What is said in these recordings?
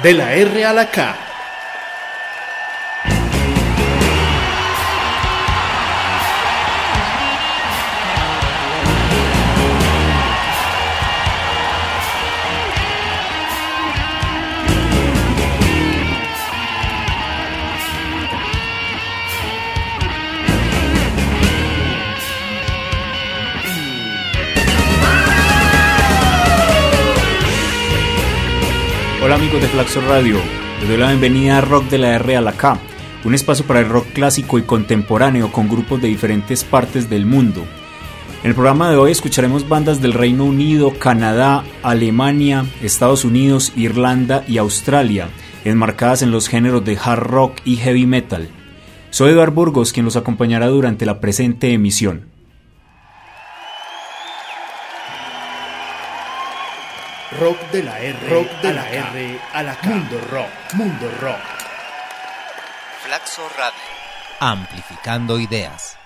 de la R a la K. Hola amigos de Flaxo Radio, les doy la bienvenida a Rock de la R a la K, un espacio para el rock clásico y contemporáneo con grupos de diferentes partes del mundo. En el programa de hoy escucharemos bandas del Reino Unido, Canadá, Alemania, Estados Unidos, Irlanda y Australia, enmarcadas en los géneros de hard rock y heavy metal. Soy Eduardo Burgos, quien los acompañará durante la presente emisión. Rock de la R, rock de la R a la K. Mundo rock, mundo rock. Flaxo Radio. Amplificando ideas.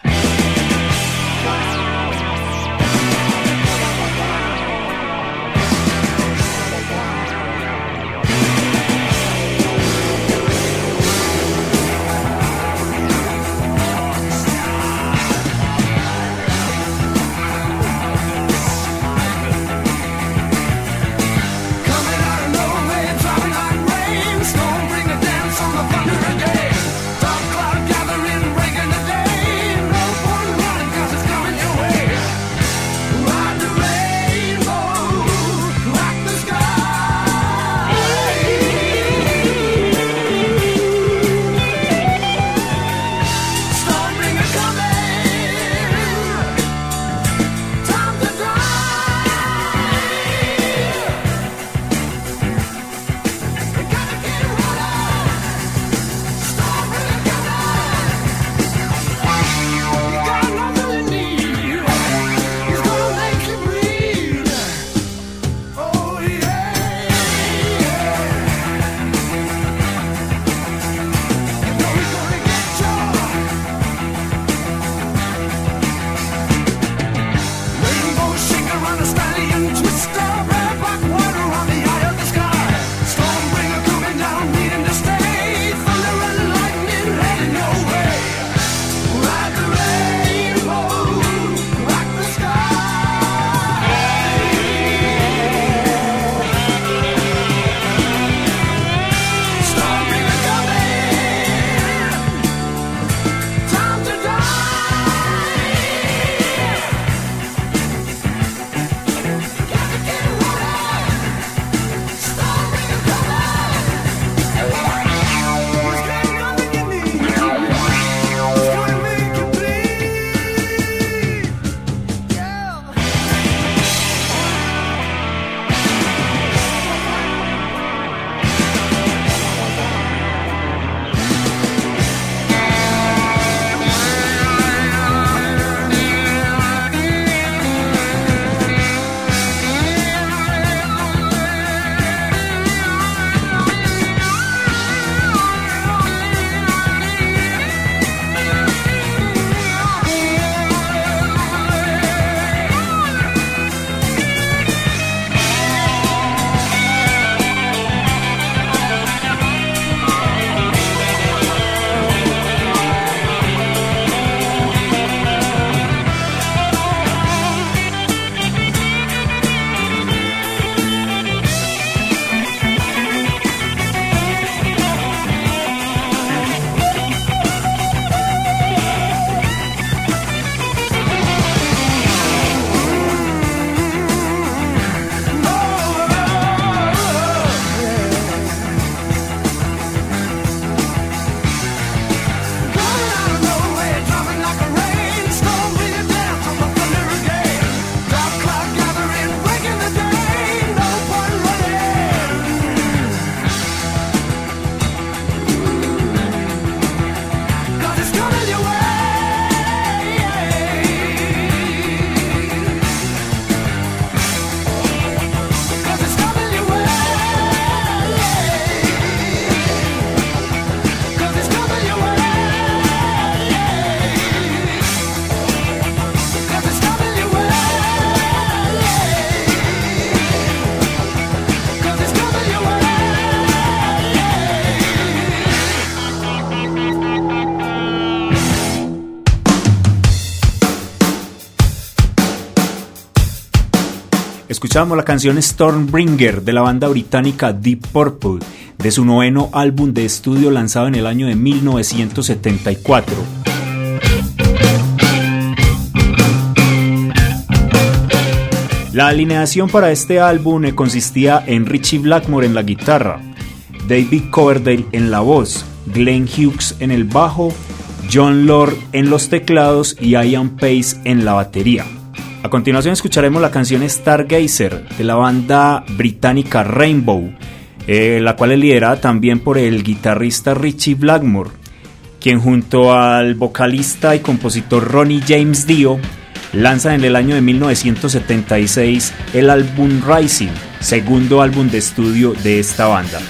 Dark cloud gathering, breaking the day. No point running 'cause it's coming your way. Escuchamos la canción Stormbringer de la banda británica Deep Purple, de su 9º álbum de estudio lanzado en el año de 1974. La alineación para este álbum consistía en Ritchie Blackmore en la guitarra, David Coverdale en la voz, Glenn Hughes en el bajo, John Lord en los teclados y Ian Pace en la batería. A continuación escucharemos la canción Stargazer de la banda británica Rainbow, la cual es liderada también por el guitarrista Ritchie Blackmore, quien junto al vocalista y compositor Ronnie James Dio lanzan en el año de 1976 el álbum Rising, segundo álbum de estudio de esta banda.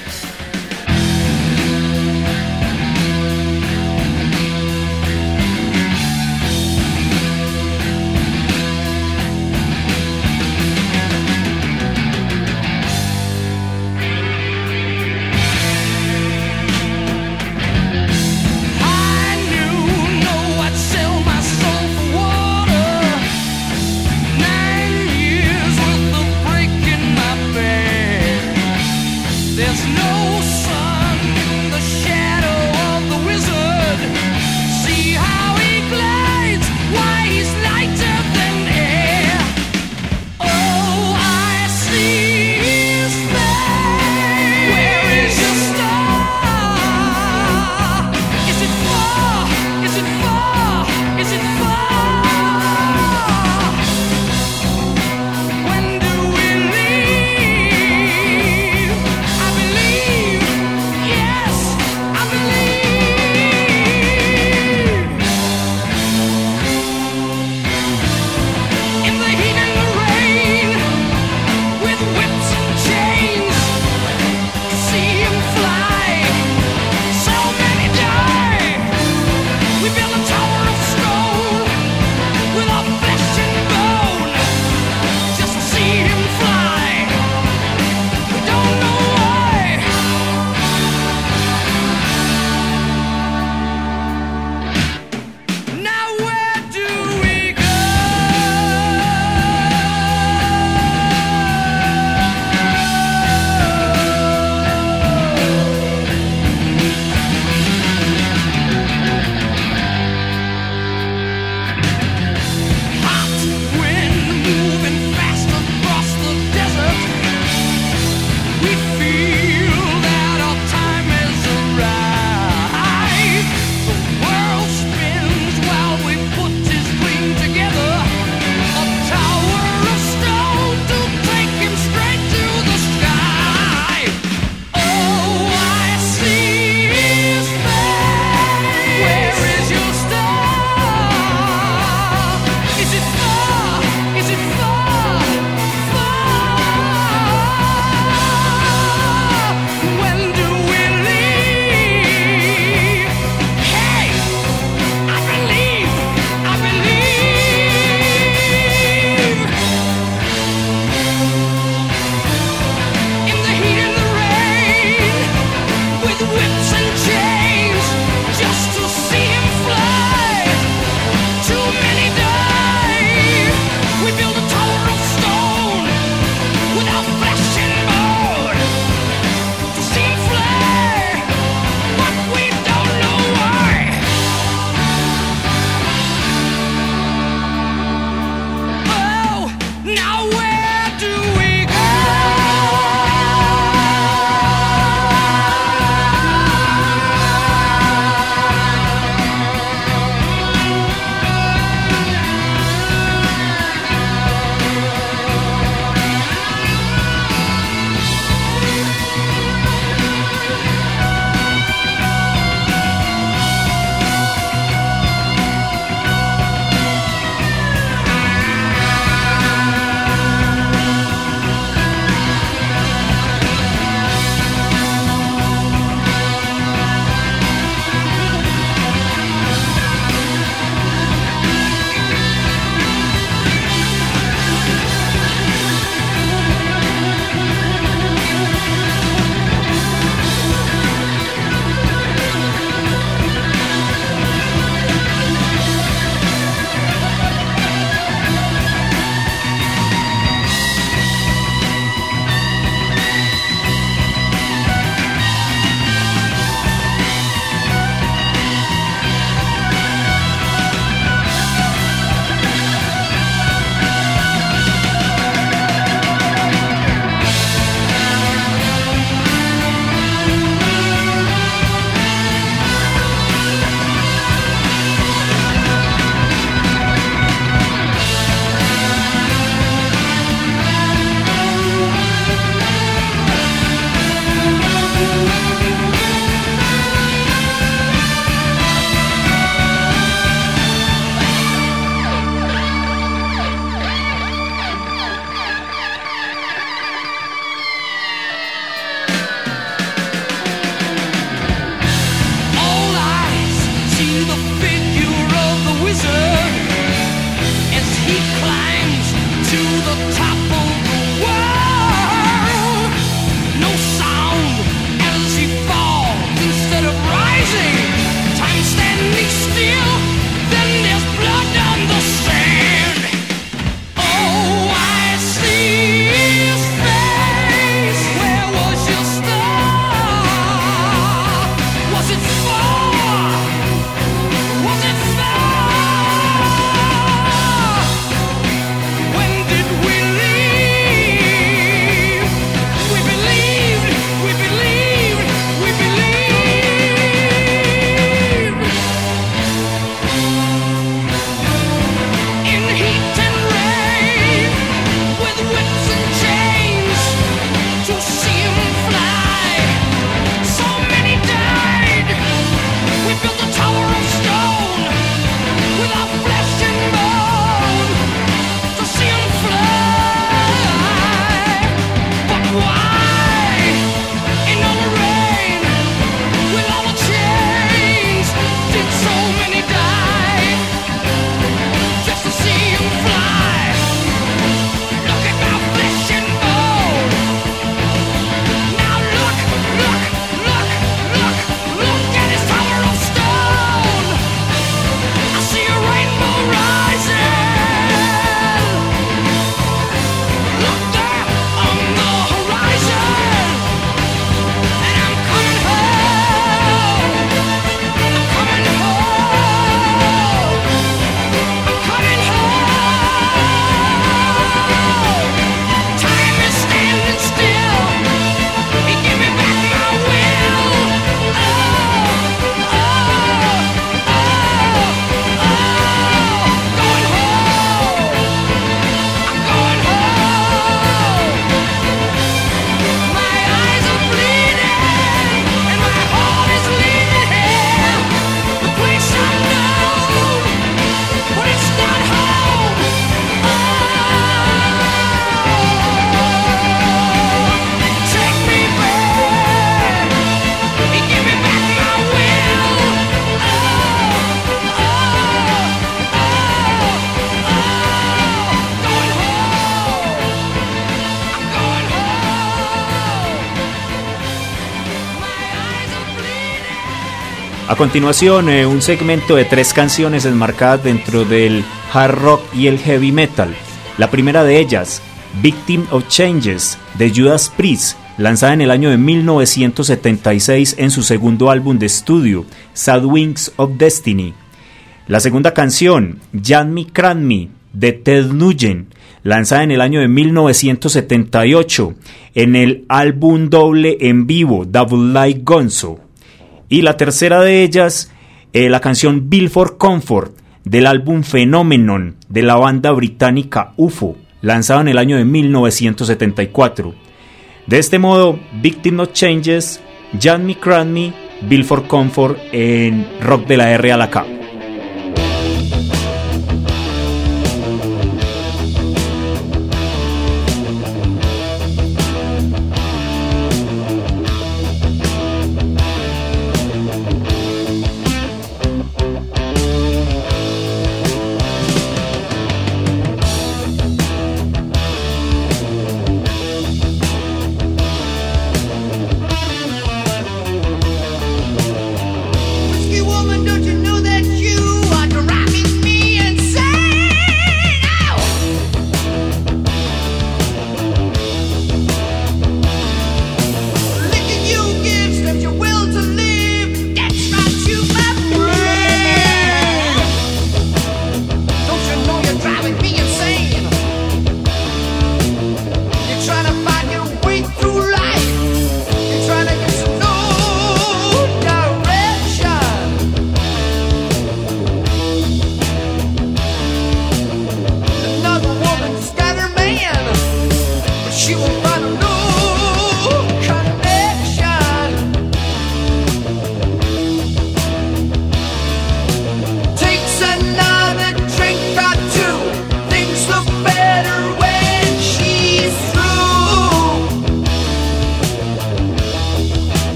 A continuación, un segmento de 3 canciones enmarcadas dentro del hard rock y el heavy metal. La primera de ellas, Victim of Changes, de Judas Priest, lanzada en el año de 1976 en su segundo álbum de estudio, Sad Wings of Destiny. La segunda canción, Jan Me Cran Me, de Ted Nugent, lanzada en el año de 1978 en el álbum doble en vivo, Double Light Gonzo. Y la tercera de ellas, la canción Bill for Comfort, del álbum Phenomenon, de la banda británica UFO, lanzado en el año de 1974. De este modo, Victim of Changes, Jan Me Cran Me, Bill for Comfort en Rock de la R a la K.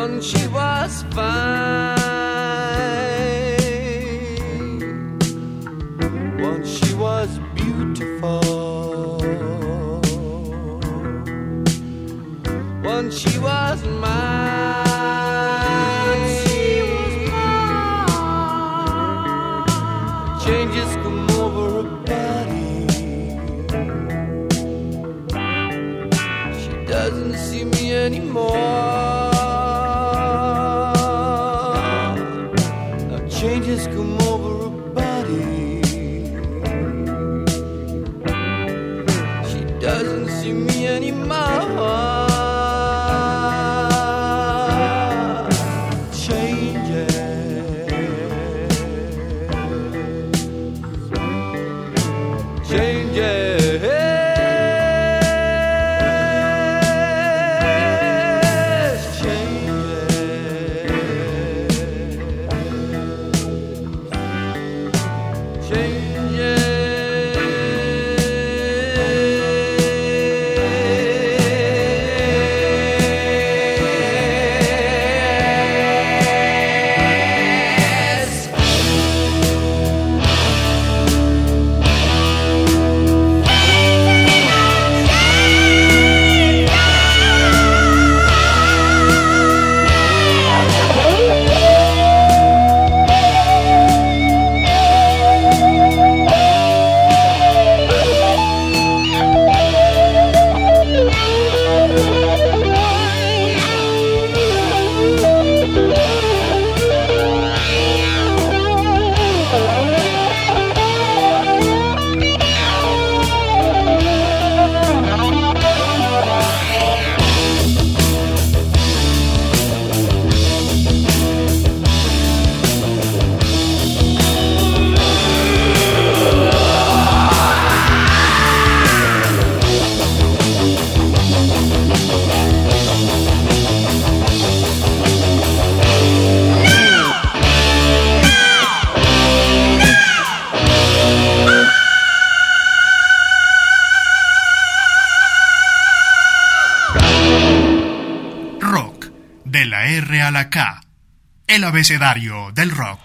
Once she was fine. Once she was beautiful. Once she was mine. Changes come over her body. She doesn't see me anymore. Changes come over her body. She doesn't see me anymore. R a la K, el abecedario del rock.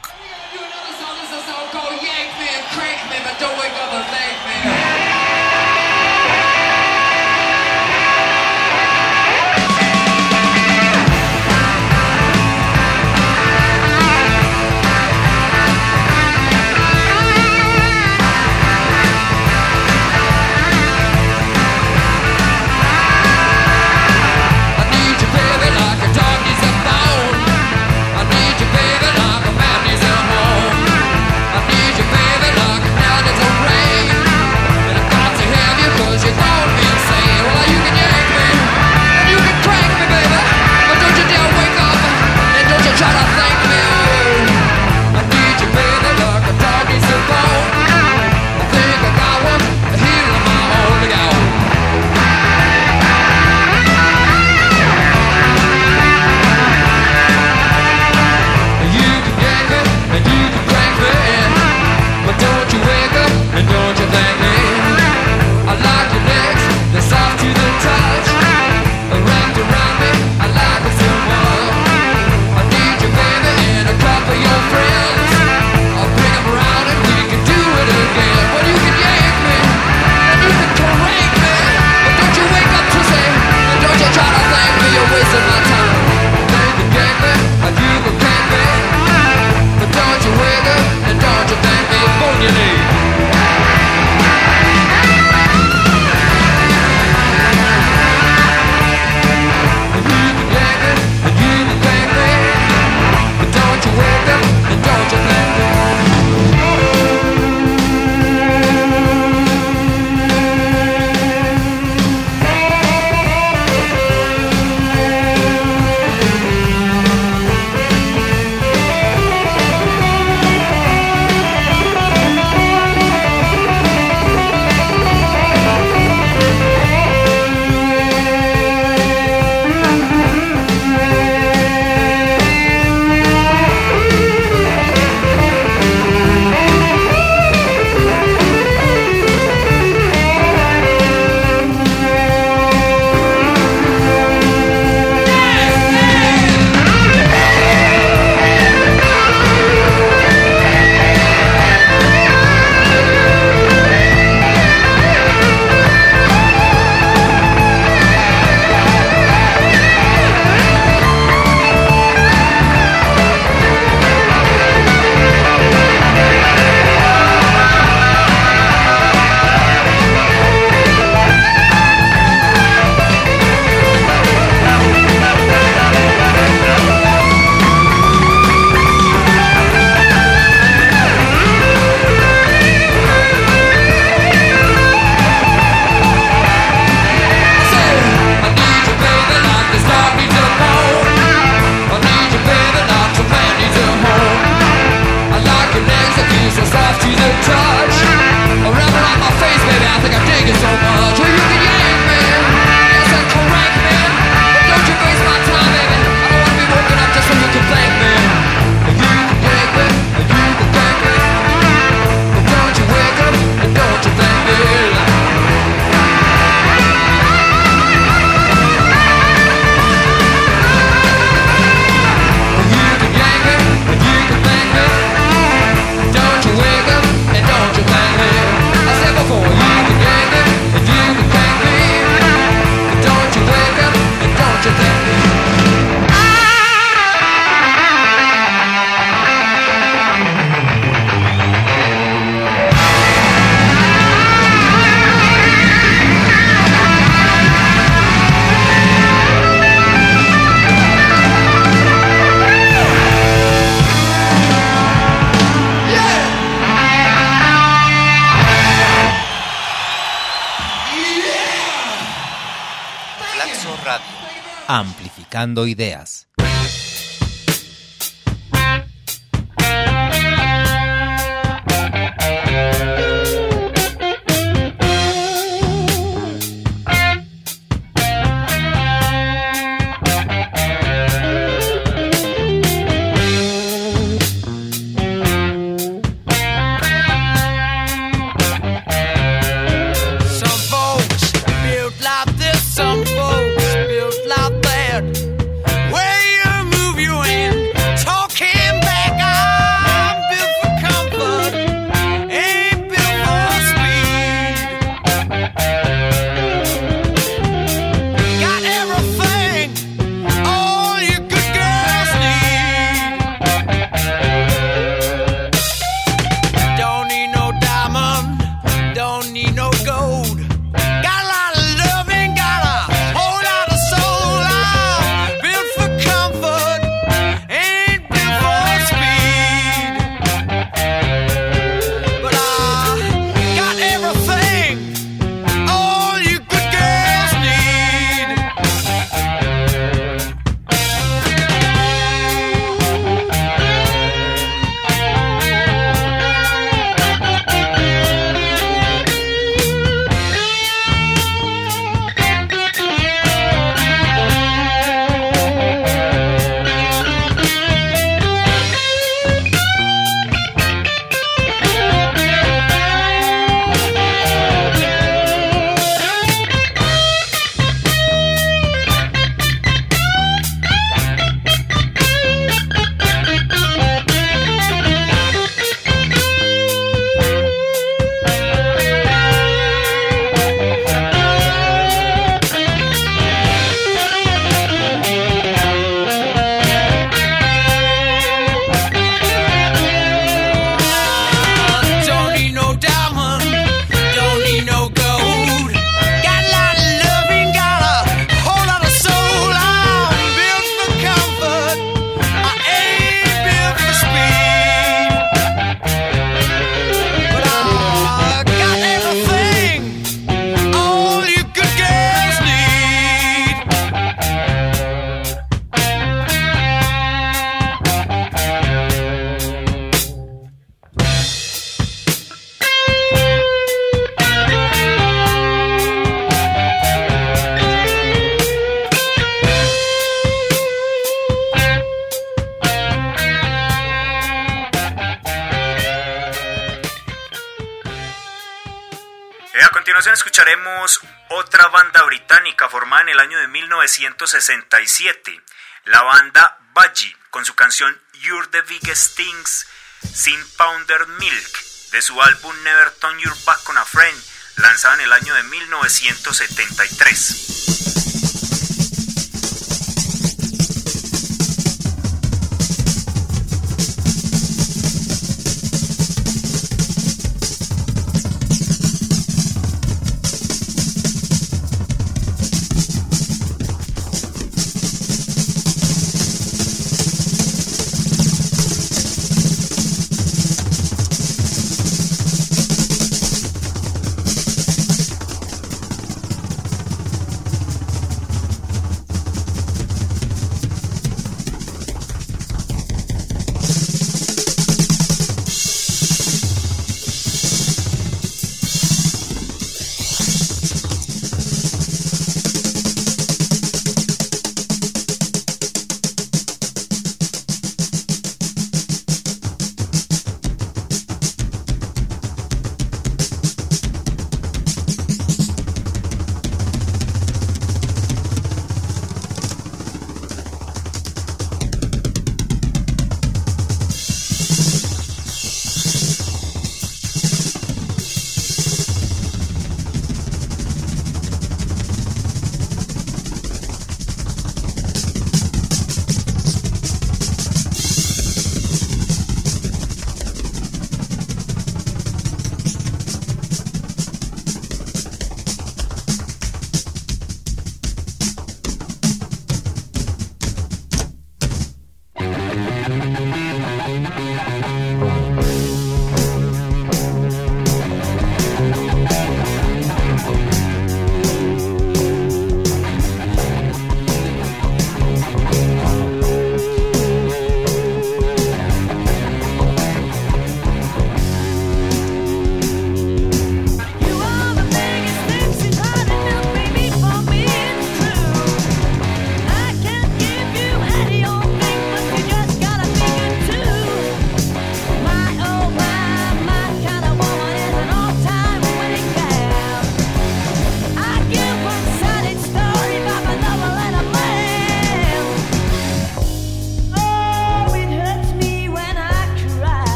I need you, baby, like a man is Amplificando ideas. Escucharemos otra banda británica formada en el año de 1967, la banda Budgie, con su canción You're the Biggest Things, Sin Powder Milk, de su álbum Never Turn Your Back on a Friend, lanzado en el año de 1973.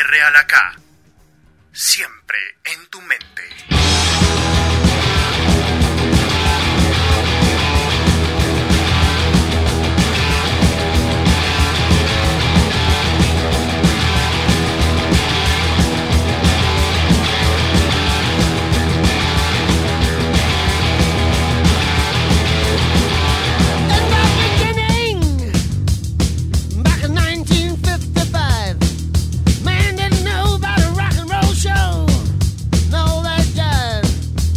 R a la K. Siempre en tu mente. Show, no, that jive.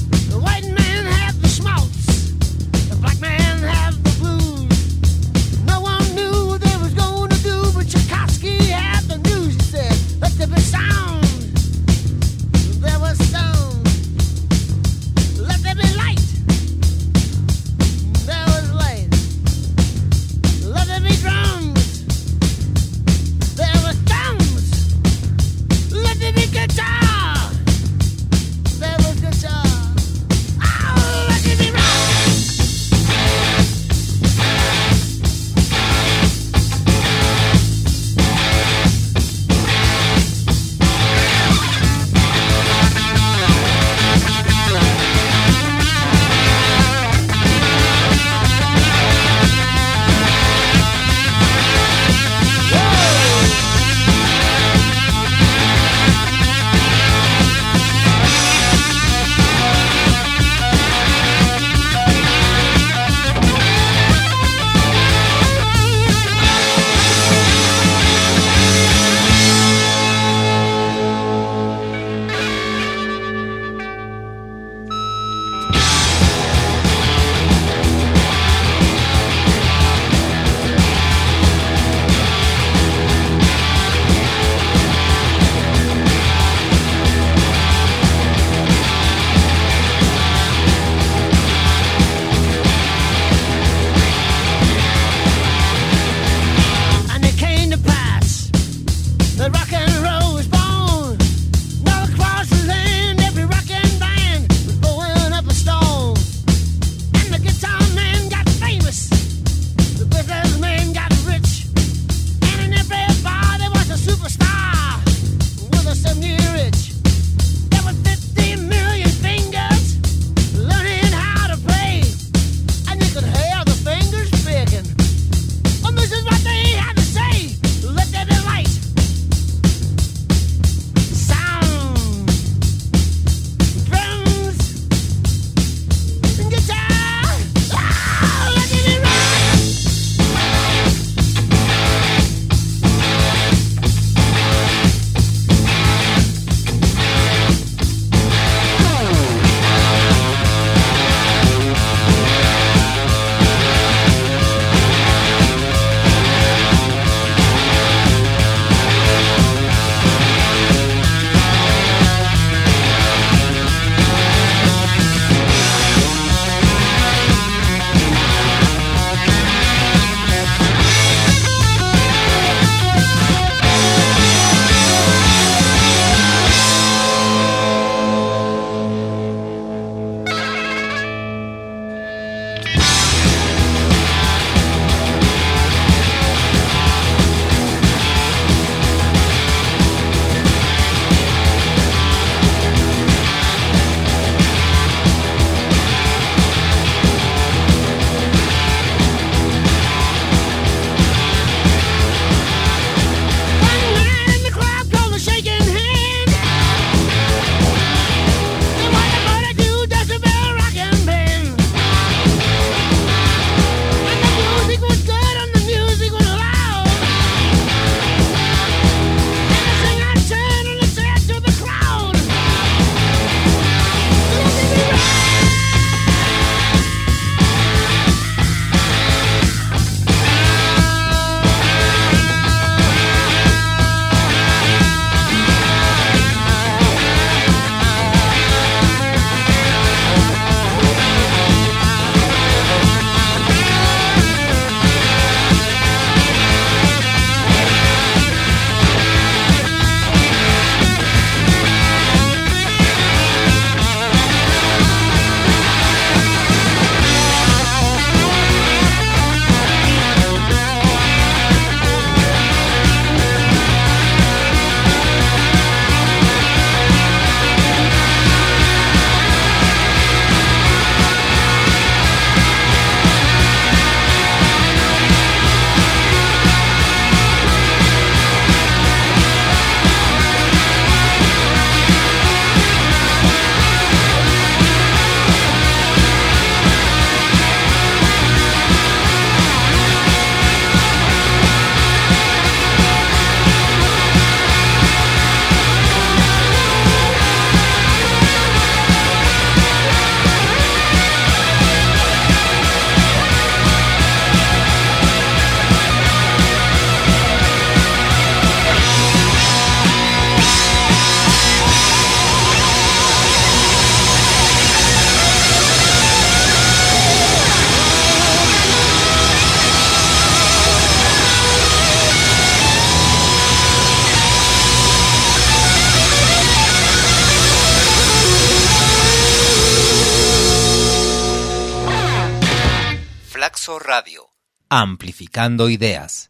Oxo Radio, amplificando ideas.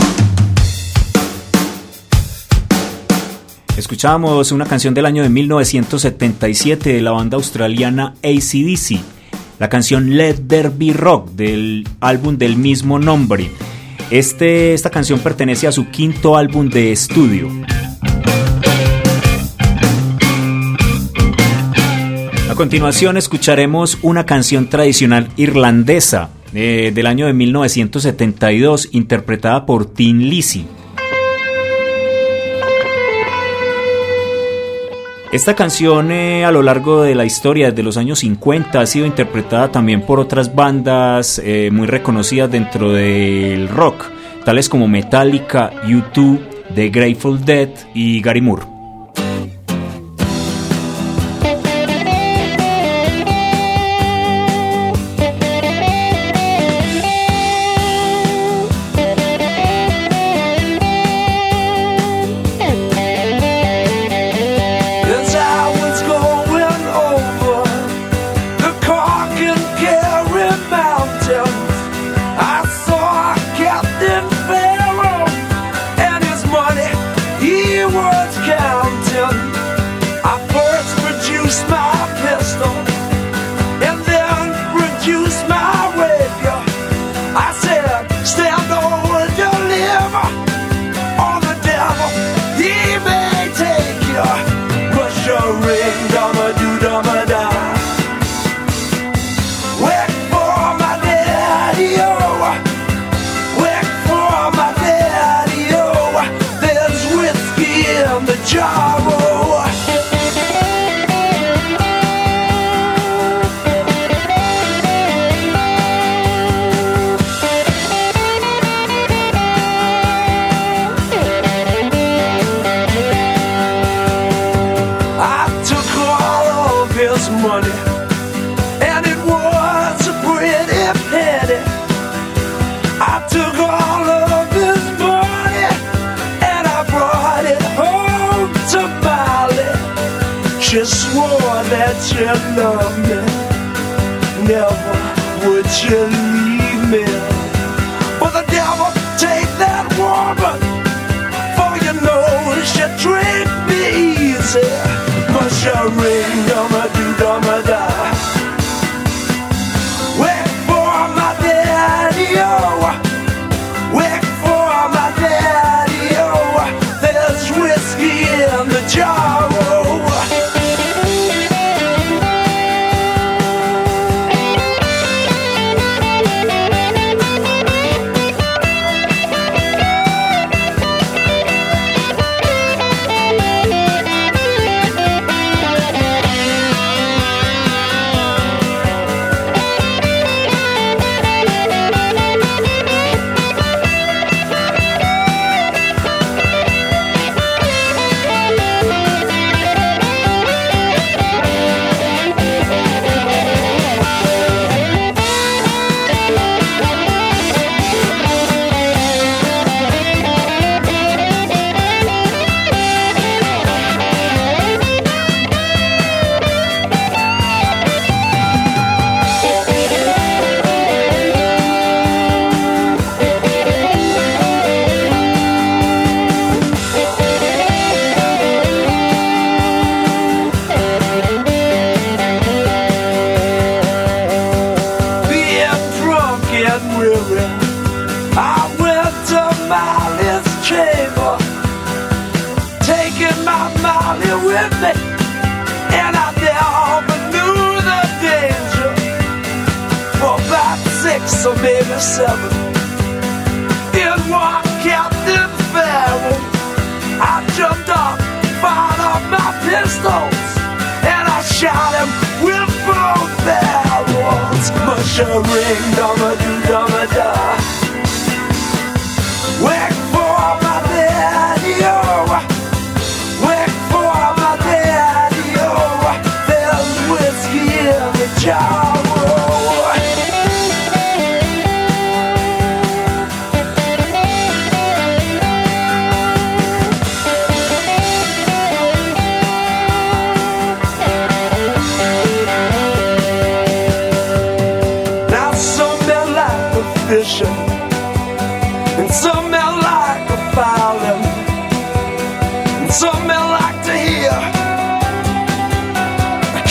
Escuchamos una canción del año de 1977 de la banda australiana AC/DC, la canción Let There Be Rock del álbum del mismo nombre. Esta canción pertenece a su quinto álbum de estudio. A continuación escucharemos una canción tradicional irlandesa del año de 1972 interpretada por Tin Lizzy. Esta canción a lo largo de la historia desde los años 50 ha sido interpretada también por otras bandas muy reconocidas dentro del rock, tales como Metallica, U2, The Grateful Dead y Gary Moore. You swore that you loved me, never would you leave me. But the devil take that woman, for you know she treat me easy. Must you ring, dumma-do-dumma-da. Wait for my daddy, oh. Wait for my daddy, oh. There's whiskey in the jar, oh. Or maybe 7 in one captain's barrel. I jumped up, fired up my pistols, and I shot him with both barrels. Mush a ring, dumma-do-dumma-da. Wait for my daddy-o. Wait for my daddy-o. There's whiskey in the jar.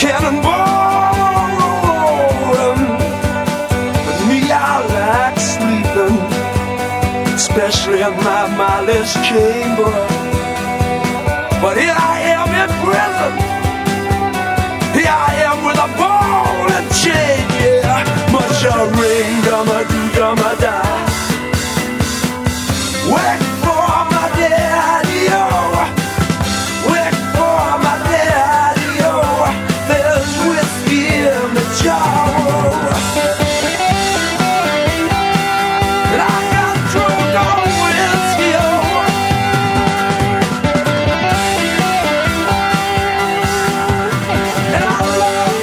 cannonball rolling. But me, I like sleeping, especially in my mindless chamber. But here I am in prison. Here I am with a ball and chain, yeah. Much a ring, da. Wait for my daddy, oh. Wait for my daddy, oh. There's whiskey in the jar, oh. And I got drunk on whiskey, oh. And I love.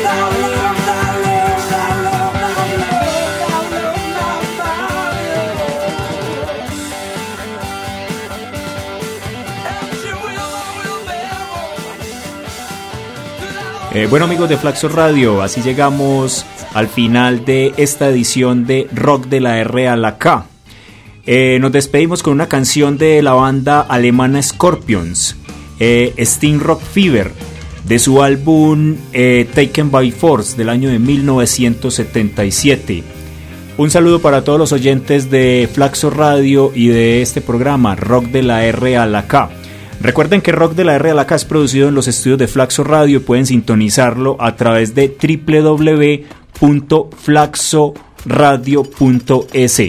Bueno, amigos de Flaxo Radio, así llegamos al final de esta edición de Rock de la R a la K. Nos despedimos con una canción de la banda alemana Scorpions, Steam Rock Fever, de su álbum Taken by Force del año de 1977. Un saludo para todos los oyentes de Flaxo Radio y de este programa Rock de la R a la K. Recuerden que Rock de la R a la K es producido en los estudios de Flaxo Radio. Pueden sintonizarlo a través de www.flaxoradio.es.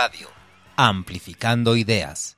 Radio, amplificando ideas.